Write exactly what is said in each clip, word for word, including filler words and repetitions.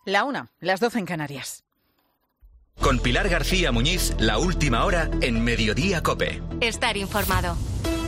La una, las doce en Canarias. Con Pilar García Muñiz, la última hora en Mediodía COPE. Estar informado.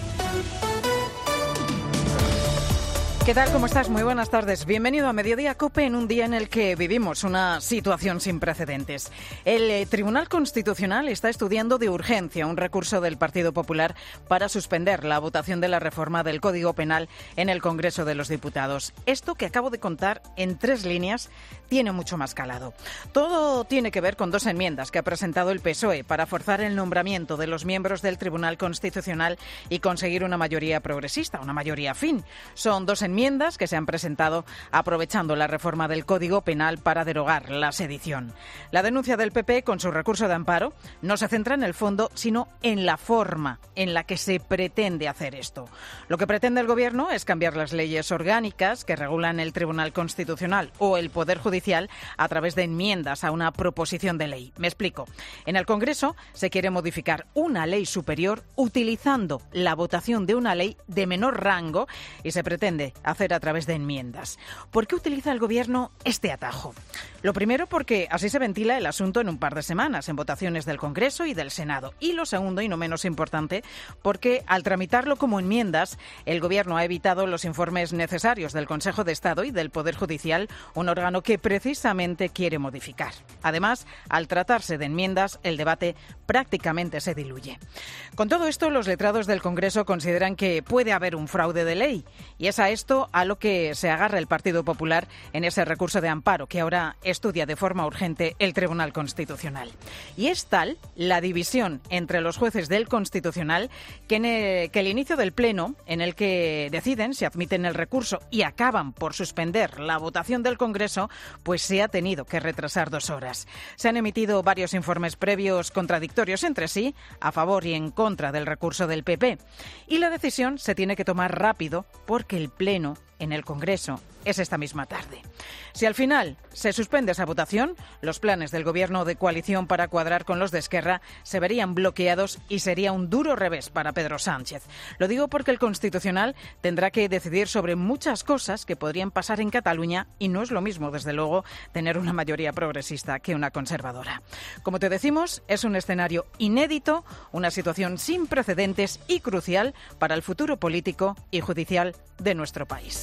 ¿Qué tal? ¿Cómo estás? Muy buenas tardes. Bienvenido a Mediodía COPE en un día en el que vivimos una situación sin precedentes. El eh, Tribunal Constitucional está estudiando de urgencia un recurso del Partido Popular para suspender la votación de la reforma del Código Penal en el Congreso de los Diputados. Esto que acabo de contar en tres líneas tiene mucho más calado. Todo tiene que ver con dos enmiendas que ha presentado el P S O E para forzar el nombramiento de los miembros del Tribunal Constitucional y conseguir una mayoría progresista, una mayoría afín. Son dos enmiendas enmiendas que se han presentado aprovechando la reforma del Código Penal para derogar la sedición. La denuncia del P P con su recurso de amparo no se centra en el fondo, sino en la forma en la que se pretende hacer esto. Lo que pretende el Gobierno es cambiar las leyes orgánicas que regulan el Tribunal Constitucional o el Poder Judicial a través de enmiendas a una proposición de ley. Me explico. En el Congreso se quiere modificar una ley superior utilizando la votación de una ley de menor rango y se pretende hacer a través de enmiendas. ¿Por qué utiliza el Gobierno este atajo? Lo primero, porque así se ventila el asunto en un par de semanas, en votaciones del Congreso y del Senado. Y lo segundo, y no menos importante, porque al tramitarlo como enmiendas, el Gobierno ha evitado los informes necesarios del Consejo de Estado y del Poder Judicial, un órgano que precisamente quiere modificar. Además, al tratarse de enmiendas, el debate prácticamente se diluye. Con todo esto, los letrados del Congreso consideran que puede haber un fraude de ley, y es a esto a lo que se agarra el Partido Popular en ese recurso de amparo que ahora estudia de forma urgente el Tribunal Constitucional. Y es tal la división entre los jueces del Constitucional que, en el, que el inicio del Pleno, en el que deciden si admiten el recurso y acaban por suspender la votación del Congreso, pues se ha tenido que retrasar dos horas. Se han emitido varios informes previos contradictorios entre sí, a favor y en contra del recurso del P P. Y la decisión se tiene que tomar rápido porque el Pleno en el Congreso es esta misma tarde. Si al final se suspende esa votación, los planes del Gobierno de coalición para cuadrar con los de Esquerra se verían bloqueados y sería un duro revés para Pedro Sánchez. Lo digo porque el Constitucional tendrá que decidir sobre muchas cosas que podrían pasar en Cataluña y no es lo mismo, desde luego, tener una mayoría progresista que una conservadora. Como te decimos, es un escenario inédito, una situación sin precedentes y crucial para el futuro político y judicial de nuestro país.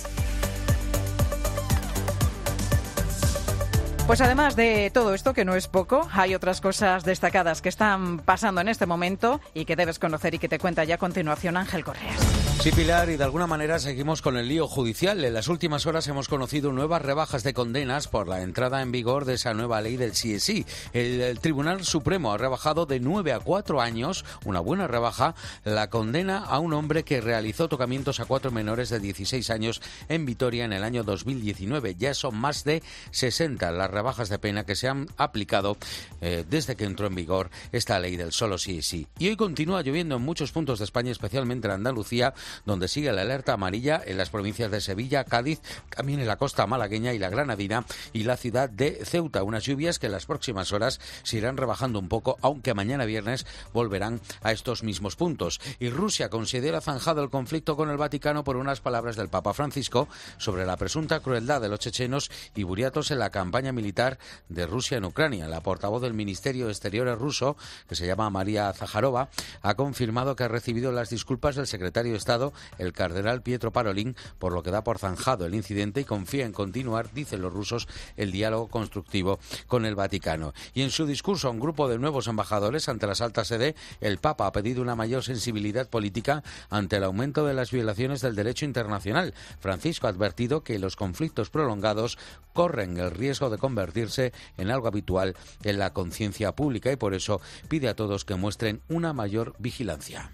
Pues además de todo esto, que no es poco, hay otras cosas destacadas que están pasando en este momento y que debes conocer y que te cuenta ya a continuación Ángel Correas. Sí, Pilar, y de alguna manera seguimos con el lío judicial. En las últimas horas hemos conocido nuevas rebajas de condenas por la entrada en vigor de esa nueva ley del sí es sí. El, el Tribunal Supremo ha rebajado de nueve a cuatro años, una buena rebaja, la condena a un hombre que realizó tocamientos a cuatro menores de dieciséis años en Vitoria en el año dos mil diecinueve. Ya son más de sesenta las rebajas de pena que se han aplicado eh, desde que entró en vigor esta ley del solo sí es sí. Y hoy continúa lloviendo en muchos puntos de España, especialmente en Andalucía, donde sigue la alerta amarilla en las provincias de Sevilla, Cádiz, también en la costa malagueña y la granadina y la ciudad de Ceuta. Unas lluvias que en las próximas horas se irán rebajando un poco, aunque mañana viernes volverán a estos mismos puntos. Y Rusia considera zanjado el conflicto con el Vaticano por unas palabras del Papa Francisco sobre la presunta crueldad de los chechenos y buriatos en la campaña militar de Rusia en Ucrania. La portavoz del Ministerio de Exteriores ruso, que se llama María Zaharova, ha confirmado que ha recibido las disculpas del secretario de Estado, el cardenal Pietro Parolin, por lo que da por zanjado el incidente y confía en continuar, dicen los rusos, el diálogo constructivo con el Vaticano. Y en su discurso a un grupo de nuevos embajadores ante la Santa Sede, el Papa ha pedido una mayor sensibilidad política ante el aumento de las violaciones del derecho internacional. Francisco ha advertido que los conflictos prolongados corren el riesgo de convertirse en algo habitual en la conciencia pública y por eso pide a todos que muestren una mayor vigilancia.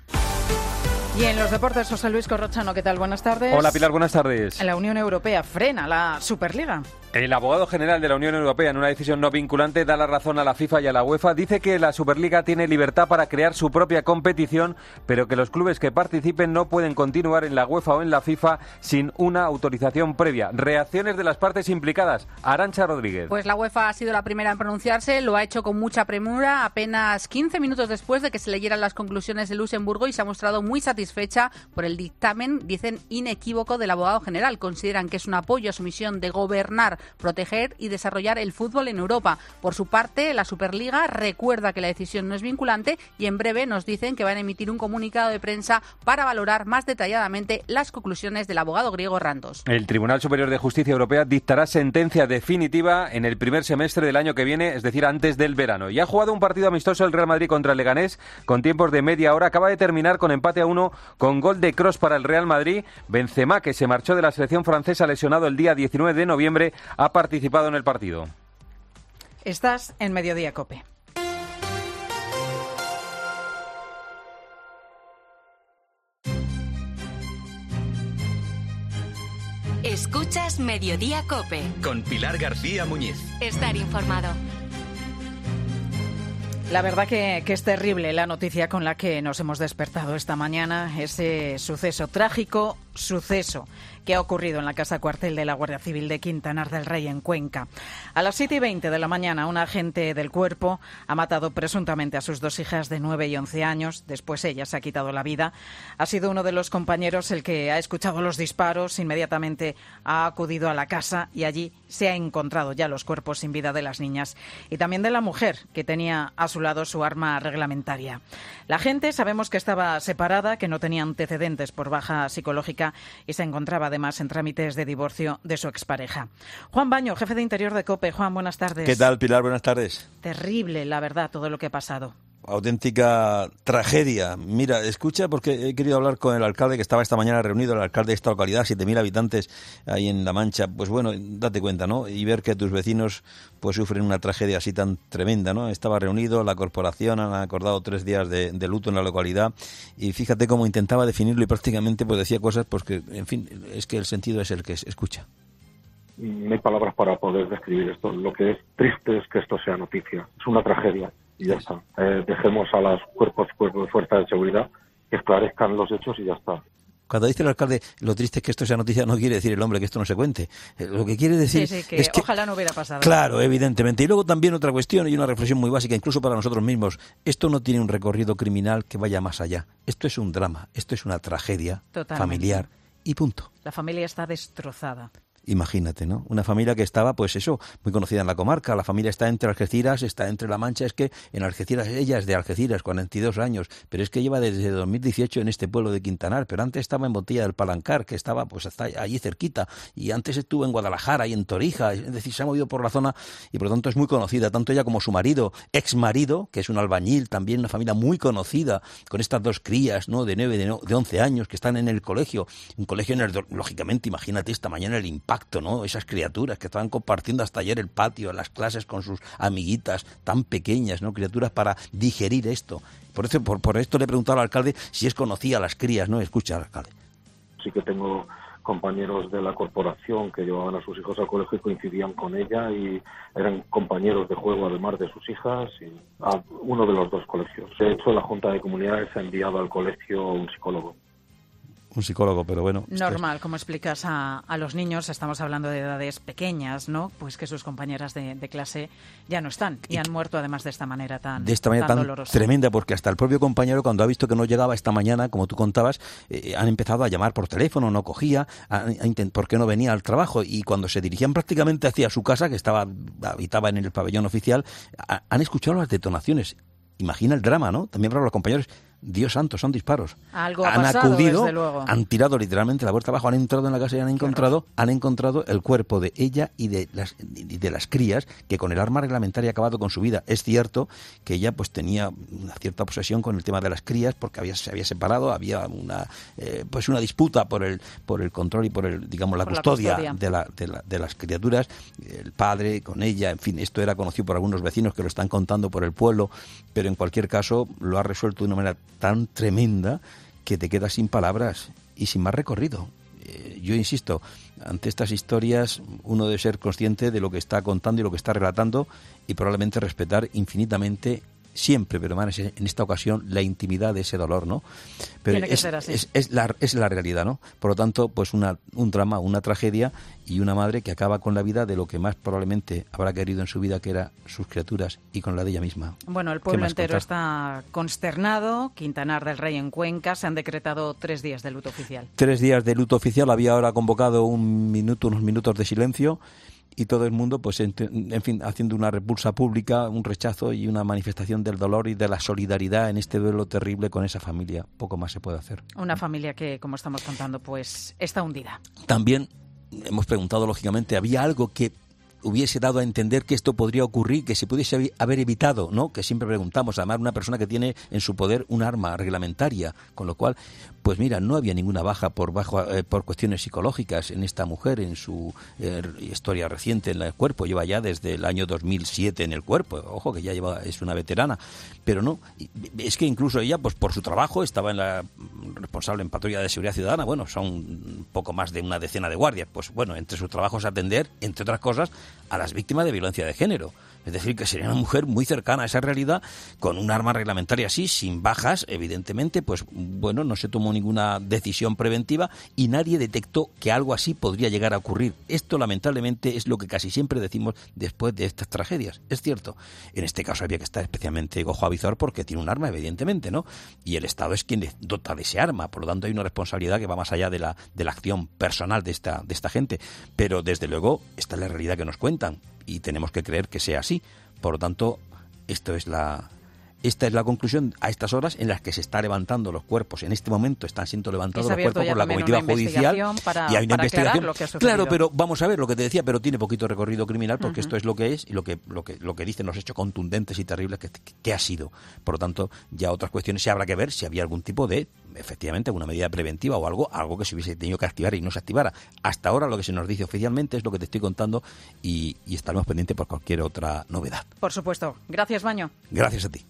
Y en los deportes, José Luis Corrochano, ¿qué tal? Buenas tardes. Hola Pilar, buenas tardes. La Unión Europea frena la Superliga. El abogado general de la Unión Europea, en una decisión no vinculante, da la razón a la FIFA y a la UEFA. Dice que la Superliga tiene libertad para crear su propia competición, pero que los clubes que participen no pueden continuar en la UEFA o en la FIFA sin una autorización previa. Reacciones de las partes implicadas. Arantxa Rodríguez. Pues la UEFA ha sido la primera en pronunciarse, lo ha hecho con mucha premura, apenas quince minutos después de que se leyeran las conclusiones de Luxemburgo y se ha mostrado muy satisfecha satisfecha por el dictamen, dicen, inequívoco del abogado general. Consideran que es un apoyo a su misión de gobernar, proteger y desarrollar el fútbol en Europa. Por su parte, la Superliga recuerda que la decisión no es vinculante y en breve nos dicen que van a emitir un comunicado de prensa para valorar más detalladamente las conclusiones del abogado griego Randos. El Tribunal Superior de Justicia Europea dictará sentencia definitiva en el primer semestre del año que viene, es decir, antes del verano. Y ha jugado un partido amistoso el Real Madrid contra el Leganés con tiempos de media hora. Acaba de terminar con empate a uno con gol de Kroos para el Real Madrid. Benzema, que se marchó de la selección francesa lesionado el día diecinueve de noviembre, ha participado en el partido. Estás en Mediodía COPE. Escuchas Mediodía COPE. Con Pilar García Muñiz. Estar informado. La verdad que, que es terrible la noticia con la que nos hemos despertado esta mañana, ese suceso trágico, suceso que ha ocurrido en la Casa Cuartel de la Guardia Civil de Quintanar del Rey, en Cuenca. A las siete y veinte de la mañana, un agente del cuerpo ha matado presuntamente a sus dos hijas de nueve y once años. Después ella se ha quitado la vida. Ha sido uno de los compañeros el que ha escuchado los disparos, inmediatamente ha acudido a la casa y allí se ha encontrado ya los cuerpos sin vida de las niñas y también de la mujer que tenía a su lado su arma reglamentaria. La gente sabemos que estaba separada, que no tenía antecedentes por baja psicológica y se encontraba además en trámites de divorcio de su expareja. Juan Baño, jefe de Interior de COPE. Juan, buenas tardes. ¿Qué tal, Pilar? Buenas tardes. Terrible, la verdad, todo lo que ha pasado. Auténtica tragedia. Mira, escucha, porque he querido hablar con el alcalde que estaba esta mañana reunido, el alcalde de esta localidad, siete mil habitantes ahí en La Mancha. Pues bueno, date cuenta, ¿no? Y ver que tus vecinos pues sufren una tragedia así tan tremenda, ¿no? Estaba reunido, la corporación han acordado tres días de, de luto en la localidad y fíjate cómo intentaba definirlo y prácticamente pues decía cosas pues que, en fin, es que el sentido es el que es. Escucha. No hay palabras para poder describir esto. Lo que es triste es que esto sea noticia. Es una tragedia. Y ya está. Eh, dejemos a los cuerpos, cuerpos de fuerza de seguridad que esclarezcan los hechos y ya está. Cuando dice el alcalde, lo triste es que esto sea noticia, no quiere decir el hombre que esto no se cuente. Eh, lo que quiere decir sí, sí, que es que ojalá no hubiera pasado. Claro, evidentemente. Y luego también otra cuestión y una reflexión muy básica, incluso para nosotros mismos. Esto no tiene un recorrido criminal que vaya más allá. Esto es un drama, esto es una tragedia Totalmente. familiar y punto. La familia está destrozada. Imagínate, ¿no? Una familia que estaba, pues eso, muy conocida en la comarca. La familia está entre Algeciras, está entre La Mancha. Es que en Algeciras, ella es de Algeciras, cuarenta y dos años, pero es que lleva desde dos mil dieciocho en este pueblo de Quintanar. Pero antes estaba en Botella del Palancar, que estaba pues hasta allí cerquita. Y antes estuvo en Guadalajara y en Torija. Es decir, se ha movido por la zona y por lo tanto es muy conocida. Tanto ella como su marido, ex marido, que es un albañil, también una familia muy conocida, con estas dos crías, ¿no? De nueve, de, no, de once años, que están en el colegio. Un colegio en el, lógicamente, imagínate esta mañana el impacto. ¿no? Esas criaturas que estaban compartiendo hasta ayer el patio, las clases con sus amiguitas tan pequeñas, ¿no? Criaturas para digerir esto. Por eso, por, por esto le he preguntado al alcalde si es conocía a las crías, ¿no? Escucha, alcalde. Sí que tengo compañeros de la corporación que llevaban a sus hijos al colegio y coincidían con ella y eran compañeros de juego además de sus hijas y a uno de los dos colegios. De hecho, la Junta de Comunidades ha enviado al colegio un psicólogo. Un psicólogo, pero bueno. Normal, como explicas a, a los niños, estamos hablando de edades pequeñas, ¿no? Pues que sus compañeras de, de clase ya no están y, y han muerto además de esta manera tan De esta manera tan, tan tremenda, porque hasta el propio compañero, cuando ha visto que no llegaba esta mañana, como tú contabas, eh, han empezado a llamar por teléfono, no cogía, a, a intent- porque no venía al trabajo, y cuando se dirigían prácticamente hacia su casa, que estaba habitaba en el pabellón oficial, a, han escuchado las detonaciones. Imagina el drama, ¿no? También para los compañeros. Dios santo, son disparos. Algo ha han pasado, acudido, desde luego. Han tirado literalmente la puerta abajo, han entrado en la casa y han encontrado, han encontrado el cuerpo de ella y de las y de las crías, que con el arma reglamentaria ha acabado con su vida. Es cierto que ella pues tenía una cierta obsesión con el tema de las crías, porque había, se había separado, había una eh, pues una disputa por el por el control y por el digamos la custodia, la custodia. De, la, de, la, de las criaturas, el padre con ella, en fin, esto era conocido por algunos vecinos que lo están contando por el pueblo, pero en cualquier caso lo ha resuelto de una manera tan tremenda que te quedas sin palabras y sin más recorrido. Eh, yo insisto, ante estas historias uno debe ser consciente de lo que está contando y lo que está relatando y probablemente respetar infinitamente siempre, pero más en esta ocasión, la intimidad de ese dolor, ¿no? Pero Tiene que es, ser así. Es, es, la, es la realidad, ¿no? Por lo tanto, pues una, un drama, una tragedia y una madre que acaba con la vida de lo que más probablemente habrá querido en su vida, que era sus criaturas, y con la de ella misma. Bueno, el pueblo entero está consternado. Quintanar del Rey en Cuenca, se han decretado tres días de luto oficial. Tres días de luto oficial, había ahora convocado un minuto, unos minutos de silencio, y todo el mundo, pues en, en fin, haciendo una repulsa pública, un rechazo y una manifestación del dolor y de la solidaridad en este duelo terrible con esa familia. Poco más se puede hacer. Una familia que, como estamos contando, pues está hundida. También hemos preguntado, lógicamente, ¿había algo que hubiese dado a entender que esto podría ocurrir, que se pudiese haber evitado, ¿no? Que siempre preguntamos, además una persona que tiene en su poder un arma reglamentaria, con lo cual, pues mira, no había ninguna baja por bajo, eh, por cuestiones psicológicas en esta mujer, en su eh, historia reciente en el cuerpo, lleva ya desde el año dos mil siete en el cuerpo, ojo que ya lleva, es una veterana, pero no, es que incluso ella, pues por su trabajo, estaba en la responsable en patrulla de seguridad ciudadana, bueno, son un poco más de una decena de guardias, pues bueno, entre sus trabajos atender, entre otras cosas, a las víctimas de violencia de género. Es decir, que sería una mujer muy cercana a esa realidad, con un arma reglamentaria así, sin bajas, evidentemente, pues bueno, no se tomó ninguna decisión preventiva y nadie detectó que algo así podría llegar a ocurrir. Esto, lamentablemente, es lo que casi siempre decimos después de estas tragedias. Es cierto, en este caso había que estar especialmente ojo a visor porque tiene un arma, evidentemente, ¿no? Y el Estado es quien le dota de ese arma, por lo tanto hay una responsabilidad que va más allá de la, de la acción personal de esta, de esta gente. Pero, desde luego, esta es la realidad que nos cuentan y tenemos que creer que sea así. Por lo tanto, esto es la, esta es la conclusión a estas horas en las que se están levantando los cuerpos. En este momento están siendo levantados los cuerpos por la comitiva judicial para, y hay una para investigación. Lo que ha claro, pero vamos a ver lo que te decía, pero tiene poquito recorrido criminal porque Uh-huh. esto es lo que es y lo que lo que lo que dicen los hechos contundentes y terribles que, que ha sido. Por lo tanto, ya otras cuestiones se habrá que ver si había algún tipo de, efectivamente, alguna medida preventiva o algo, algo que se hubiese tenido que activar y no se activara. Hasta ahora lo que se nos dice oficialmente es lo que te estoy contando y, y estaremos pendientes por cualquier otra novedad. Por supuesto. Gracias, Baño. Gracias a ti.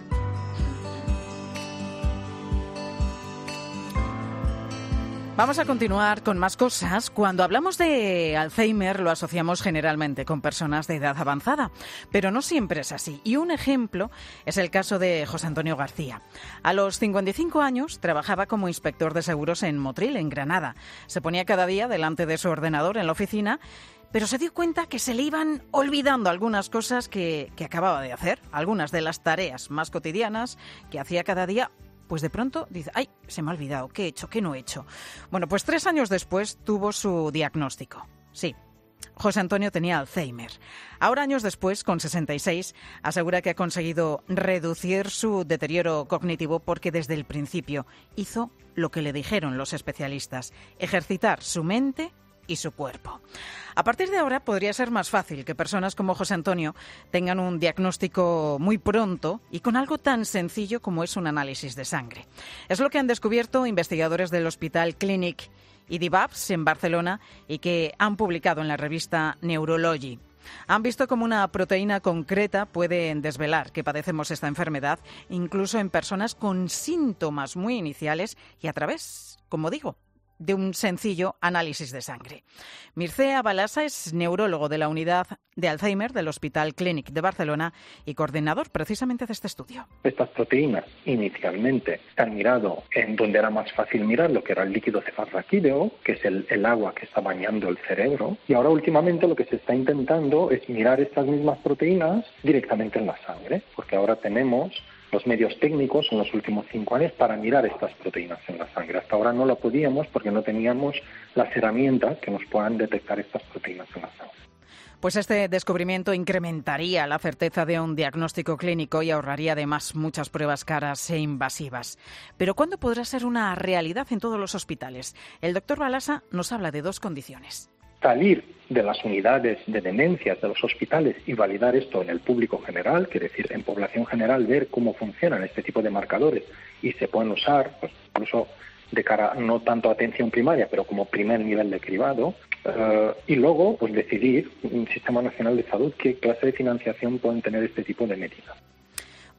Vamos a continuar con más cosas. Cuando hablamos de Alzheimer lo asociamos generalmente con personas de edad avanzada, pero no siempre es así. Y un ejemplo es el caso de José Antonio García. A los cincuenta y cinco años trabajaba como inspector de seguros en Motril, en Granada. Se ponía cada día delante de su ordenador en la oficina, pero se dio cuenta que se le iban olvidando algunas cosas que, que acababa de hacer, algunas de las tareas más cotidianas que hacía cada día. Pues de pronto dice, ay, se me ha olvidado, ¿qué he hecho? ¿Qué no he hecho? Bueno, pues tres años después tuvo su diagnóstico. Sí, José Antonio tenía Alzheimer. Ahora, años después, con sesenta y seis, asegura que ha conseguido reducir su deterioro cognitivo porque desde el principio hizo lo que le dijeron los especialistas, ejercitar su mente y su cuerpo. A partir de ahora podría ser más fácil que personas como José Antonio tengan un diagnóstico muy pronto y con algo tan sencillo como es un análisis de sangre. Es lo que han descubierto investigadores del Hospital Clínic y D I V A P S en Barcelona y que han publicado en la revista Neurology. Han visto cómo una proteína concreta puede desvelar que padecemos esta enfermedad, incluso en personas con síntomas muy iniciales y a través, como digo, de un sencillo análisis de sangre. Mircea Balasa es neurólogo de la unidad de Alzheimer del Hospital Clínic de Barcelona y coordinador precisamente de este estudio. Estas proteínas inicialmente se han mirado en donde era más fácil mirar, lo que era el líquido cefalorraquídeo, que es el, el agua que está bañando el cerebro, y ahora últimamente lo que se está intentando es mirar estas mismas proteínas directamente en la sangre, porque ahora tenemos los medios técnicos en los últimos cinco años para mirar estas proteínas en la sangre. Hasta ahora no lo podíamos porque no teníamos las herramientas que nos puedan detectar estas proteínas en la sangre. Pues este descubrimiento incrementaría la certeza de un diagnóstico clínico y ahorraría además muchas pruebas caras e invasivas. Pero ¿cuándo podrá ser una realidad en todos los hospitales? El doctor Balasa nos habla de dos condiciones. Salir de las unidades de demencias de los hospitales y validar esto en el público general, quiere decir, en población general, ver cómo funcionan este tipo de marcadores y se pueden usar, pues, incluso de cara no tanto a atención primaria, pero como primer nivel de cribado, uh, y luego pues decidir un Sistema Nacional de Salud qué clase de financiación pueden tener este tipo de medidas.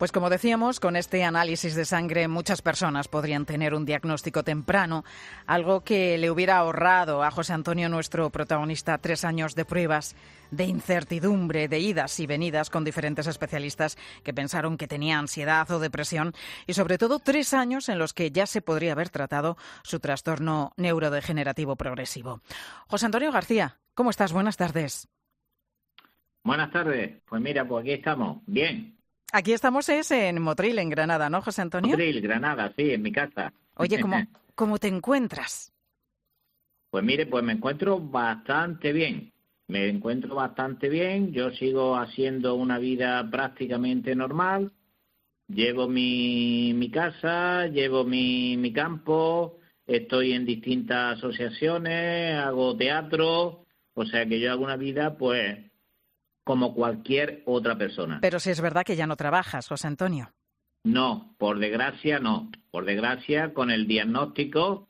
Pues como decíamos, con este análisis de sangre muchas personas podrían tener un diagnóstico temprano, algo que le hubiera ahorrado a José Antonio, nuestro protagonista, tres años de pruebas, de incertidumbre, de idas y venidas con diferentes especialistas que pensaron que tenía ansiedad o depresión y sobre todo tres años en los que ya se podría haber tratado su trastorno neurodegenerativo progresivo. José Antonio García, ¿cómo estás? Buenas tardes. Buenas tardes. Pues mira, pues aquí estamos. Bien. Aquí estamos es en Motril, en Granada, ¿no, José Antonio? Motril, Granada, sí, en mi casa. Oye, ¿cómo, cómo te encuentras? Pues mire, pues me encuentro bastante bien. Me encuentro bastante bien. Yo sigo haciendo una vida prácticamente normal. Llevo mi, mi casa, llevo mi, mi campo, estoy en distintas asociaciones, hago teatro. O sea que yo hago una vida, pues, como cualquier otra persona. Pero si es verdad que ya no trabajas, José Antonio. No, por desgracia no. Por desgracia, con el diagnóstico,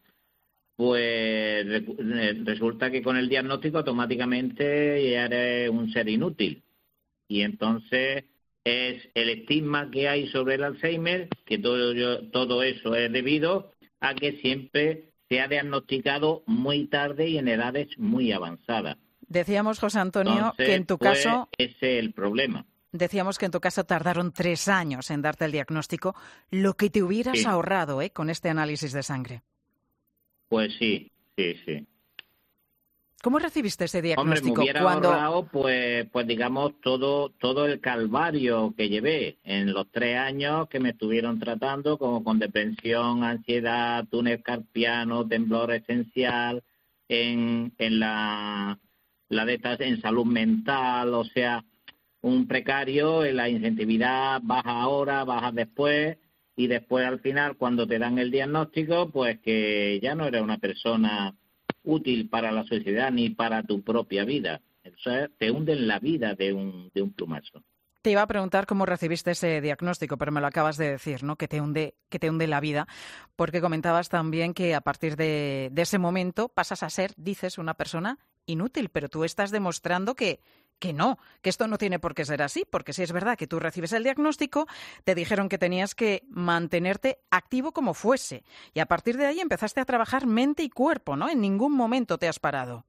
pues resulta que con el diagnóstico automáticamente ya eres un ser inútil. Y entonces es el estigma que hay sobre el Alzheimer, que todo, yo, todo eso es debido a que siempre se ha diagnosticado muy tarde y en edades muy avanzadas. Decíamos, José Antonio, Entonces, que en tu pues, caso... ese es el problema. Decíamos que en tu caso tardaron tres años en darte el diagnóstico, lo que te hubieras Sí. ahorrado ¿eh? con este análisis de sangre. Pues sí, sí, sí. ¿Cómo recibiste ese Hombre, diagnóstico? me hubiera cuando... ahorrado, pues, pues digamos, todo todo el calvario que llevé en los tres años que me estuvieron tratando, como con depresión, ansiedad, túnel carpiano, temblor esencial, en, en la, la de estas, en salud mental, o sea, un precario, en la incentividad baja ahora, baja después, y después al final, cuando te dan el diagnóstico, pues que ya no eres una persona útil para la sociedad ni para tu propia vida. O sea, te hunden la vida de un, de un plumazo. Te iba a preguntar cómo recibiste ese diagnóstico, pero me lo acabas de decir, ¿no? Que te hunde, que te hunde la vida, porque comentabas también que a partir de, de ese momento pasas a ser, dices, una persona inútil, pero tú estás demostrando que, que no, que esto no tiene por qué ser así, porque si es verdad que tú recibes el diagnóstico, te dijeron que tenías que mantenerte activo como fuese, y a partir de ahí empezaste a trabajar mente y cuerpo, ¿no? En ningún momento te has parado.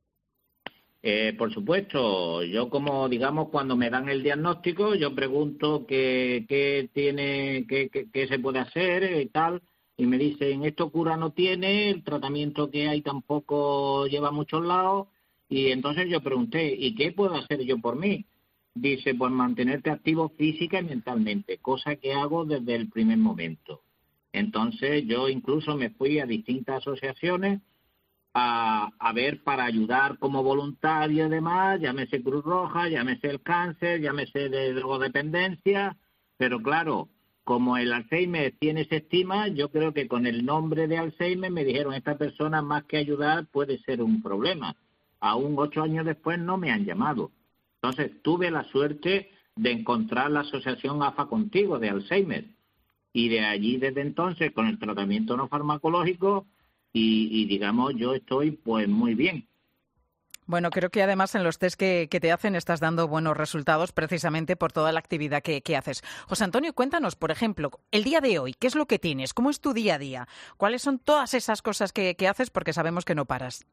Eh, por supuesto, yo como, digamos, cuando me dan el diagnóstico, yo pregunto qué, qué tiene, qué, qué, qué se puede hacer y tal, y me dicen, esto cura no tiene, el tratamiento que hay tampoco lleva a muchos lados, y entonces yo pregunté, ¿y qué puedo hacer yo por mí? Dice, pues mantenerte activo física y mentalmente, cosa que hago desde el primer momento. Entonces yo incluso me fui a distintas asociaciones A, a ver para ayudar como voluntario y demás, llámese Cruz Roja, llámese el cáncer, llámese de drogodependencia, pero claro, como el Alzheimer tiene ese estigma, yo creo que con el nombre de Alzheimer me dijeron, esta persona más que ayudar puede ser un problema. Aún ocho años después no me han llamado. Entonces tuve la suerte de encontrar la asociación AFA Contigo de Alzheimer y de allí desde entonces con el tratamiento no farmacológico Y, y digamos, yo estoy pues muy bien. Bueno, creo que además en los test que, que te hacen estás dando buenos resultados precisamente por toda la actividad que, que haces. José Antonio, cuéntanos, por ejemplo, el día de hoy, ¿qué es lo que tienes? ¿Cómo es tu día a día? ¿Cuáles son todas esas cosas que, que haces? Porque sabemos que no paras.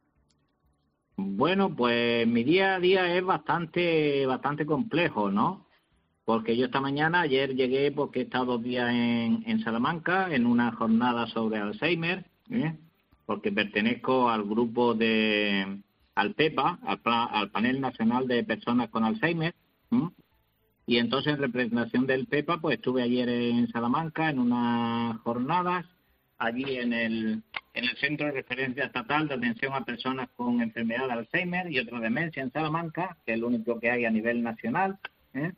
Bueno, pues mi día a día es bastante, bastante complejo, ¿no? Porque yo esta mañana, ayer llegué porque he estado dos días en, en Salamanca en una jornada sobre Alzheimer, ¿eh? Porque pertenezco al grupo de, al PEPA, al, al Panel Nacional de Personas con Alzheimer, ¿eh? Y entonces en representación del PEPA, pues estuve ayer en Salamanca en unas jornadas, allí en el, en el Centro de Referencia Estatal de Atención a Personas con Enfermedad de Alzheimer y otra demencia en Salamanca, que es el único que hay a nivel nacional, ¿eh?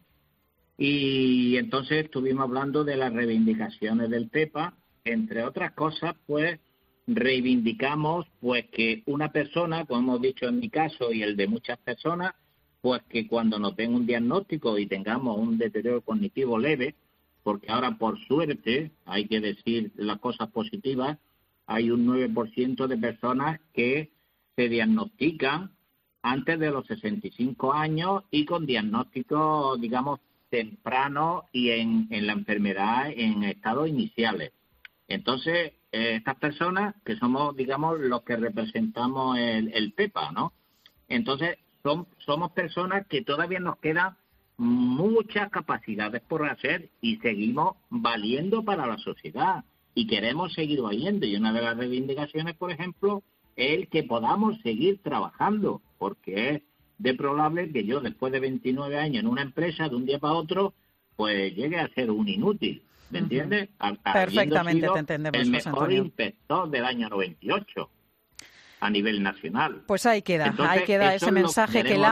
Y entonces estuvimos hablando de las reivindicaciones del PEPA, entre otras cosas, pues, reivindicamos pues que una persona, como hemos dicho en mi caso y el de muchas personas, pues que cuando nos den un diagnóstico y tengamos un deterioro cognitivo leve, porque ahora por suerte, hay que decir las cosas positivas, hay un nueve por ciento de personas que se diagnostican antes de los sesenta y cinco años y con diagnósticos, digamos, temprano y en, en la enfermedad en estados iniciales. Entonces, eh, estas personas, que somos, digamos, los que representamos el, el PEPA, ¿no? Entonces, son, somos personas que todavía nos quedan muchas capacidades por hacer y seguimos valiendo para la sociedad y queremos seguir valiendo. Y una de las reivindicaciones, por ejemplo, es el que podamos seguir trabajando, porque es de probable que yo, después de veintinueve años en una empresa, de un día para otro, pues llegue a ser un inútil, ¿me uh-huh. entiendes? A, Perfectamente te entendemos, el José mejor Antonio. inspector del año noventa y ocho a nivel nacional. Pues ahí queda, Entonces, ahí queda ese mensaje que la